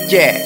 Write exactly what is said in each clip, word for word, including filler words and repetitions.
Yeah.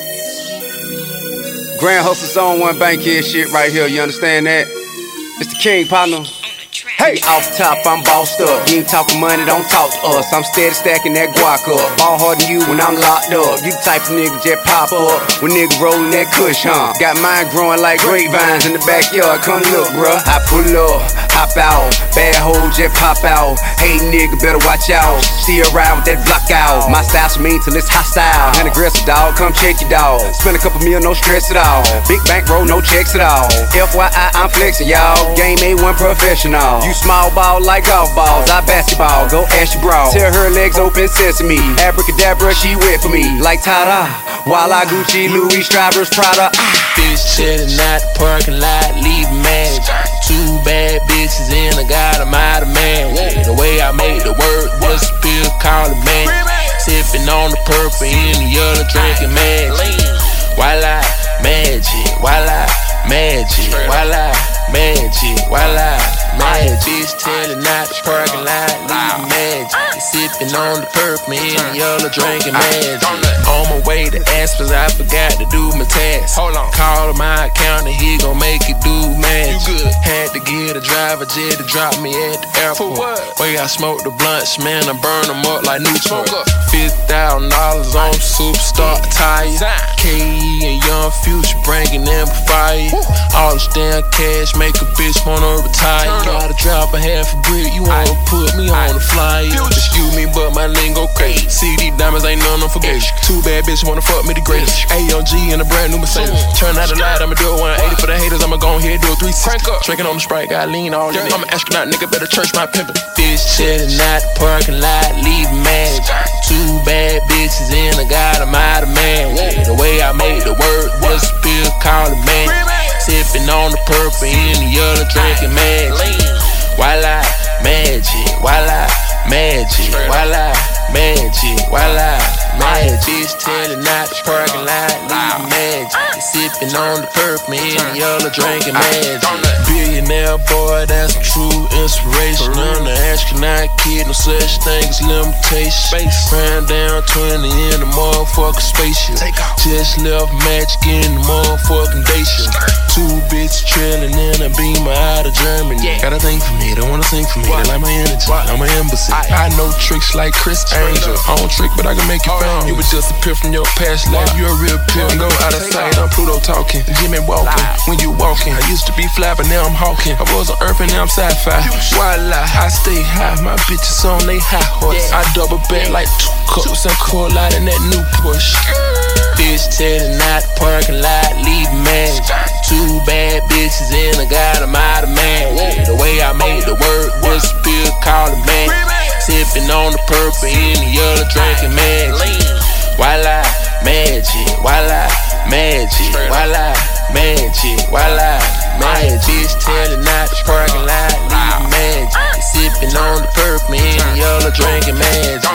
Grand Hustle Zone one Bankhead shit right here, you understand that? It's the king, partner. Hey, off top, I'm bossed up. You ain't talking money, don't talk to us. I'm steady stacking that guac up. Ball harder than you when I'm locked up. You the type of nigga just pop up when nigga rollin' that kush, huh? Got mine growing like grapevines in the backyard. Come look, bruh. I pull up, hop out. Bad hoe just pop out. Hey, nigga, better watch out. See around with that block out. My style so mean till it's hostile. And aggressive, dog. Come check your dog. Spend a couple mil, no stress at all. Big bankroll, no checks at all. F Y I, I'm flexing, y'all. Game A one professional. You small ball like golf balls, I basketball, go ask your bra. Tell her legs open sesame, abracadabra, she wet for me. Like Tada, while I Gucci, Louis, Strivers, Prada. Bitch chillin' out the parking lot, leave magic. Two bad bitches in, I got them out of man. The way I made the word disappear, call it man. Sippin' on the purple, in the other drinking magic. Voila, magic, voila, magic, voila, magic, voila. Magic, bitch tellin' out the parking lot, leaving magic. Sippin' on the purple, in the yellow, drinking magic. On my way to Aspens, I forgot to do my task. Hold on. Call my accountant, he gon' make it do magic. Had to get a driver jet to drop me at the airport. Way I smoke the blunts, man, I burn them up like Newport. Fifty thousand dollars on Superstar tires. K E and Young Future bringing them fire. All this damn cash make a bitch wanna retire. Gotta drop a half a brick, you wanna put me on the flyer. Excuse me, but my lingo crazy. C D diamonds ain't none of them forget. Two bad bitches wanna fuck me the greatest. A M G in a brand new Mercedes. Turn out the light, I'ma do a one eighty for the haters. I'ma go ahead do a three sixty. Drinking on the Sprite, got lean all in it. I'm an astronaut, nigga, better church my pimpin'. Bitch chillin' out the parking lot, leave magic. Two bad bitches in, I got them out of man. The way I made the word disappear, call it man. Sippin' on the purple, in the other drinking magic. Voila, magic, voila, magic, voila, magic, voila, magic. Bitch tellin' out the parking lot, leaving magic. Sippin' on the purple, in the yellow, drinking magic. Billionaire boy, that's some true inspiration. I'm the astronaut kid, no such thing as limitation. Ran down twenty in the motherfucking spaceship. Just left magic in the motherfucking day shift. Two bitches trailing in a beamer out of Germany. Gotta think for me, don't wanna sing for me. They like my energy, I'm an embassy. I know tricks like Chris Angel. I don't trick, but I can make you famous. You would disappear from your past life. You're a real pill. Go out of sight, I'm Pluto talking. Jimmy walking. When you walking, I used to be fly, but now I'm hawking. I was on Earth and now I'm sci-fi. Voila, I stay high. My bitches on they high horse. I double back like two cups and cool out in that new Porsche. Bitch tellin' out the parking lot, leave magic. Two bad bitches in, I got them out of man. The way I made the word disappear, call it man. Sippin' on the purple, in the yellow, drinking magic. Voila, magic, voila, magic, voila, magic, voila, magic. Bitch tellin' out the parking lot, leaving magic. Sippin' on the purple, in the yellow, drinking magic.